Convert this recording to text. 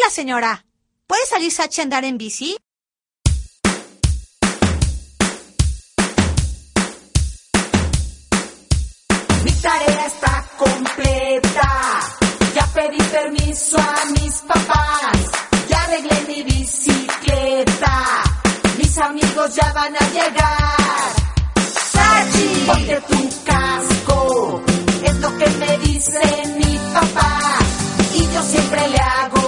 Oiga, señora, ¿puede salir Sachi a andar en bici? Mi tarea está completa. Ya pedí permiso a mis papás. Ya arreglé mi bicicleta. Mis amigos ya van a llegar. Sachi, ponte tu casco. Es lo que me dice mi papá. Y yo siempre le hago